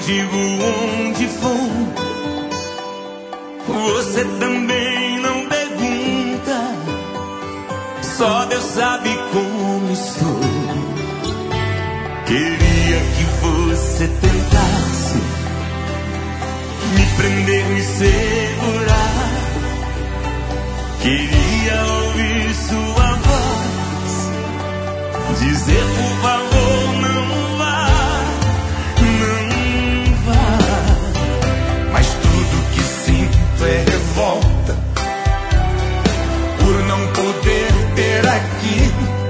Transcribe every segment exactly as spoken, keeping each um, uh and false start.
digo onde vou, você também não pergunta, só Deus sabe como estou. Queria que você tentasse me prender, me segurar. Queria ouvir sua voz dizer por favor não vá, não vá. Mas tudo que sinto é revolta por não poder ter aqui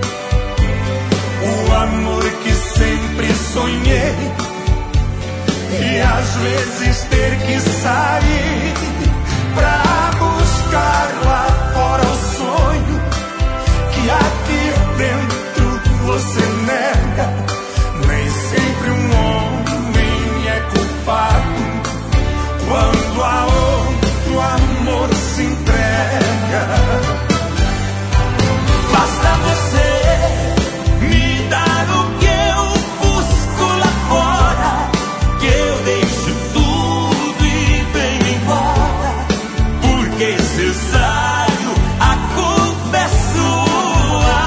o amor que sempre sonhei, e às vezes ter que sair pra buscar lá fora o sonho que aqui dentro você nega. Nem sempre um homem é culpado quando a outro amor se entrega. Basta você me dar o que eu busco lá fora, que eu deixo tudo e venho embora. Porque se saio, a culpa é sua.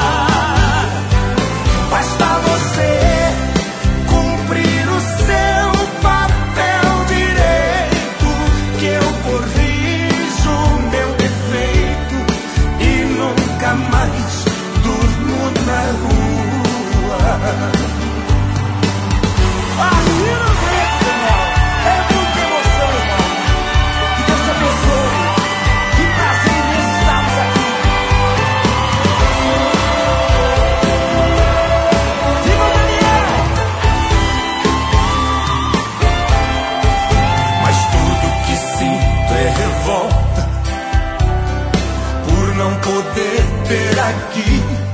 Basta você cumprir o seu papel direito, que eu corrijo o meu defeito e nunca mais durmo na rua. Imagina o grito, irmão. É muita emoção, irmão. Que Deus te abençoe. Que prazer imenso estarmos aqui. Viva Daniel! Mas tudo que sinto é revolta por não poder ter aqui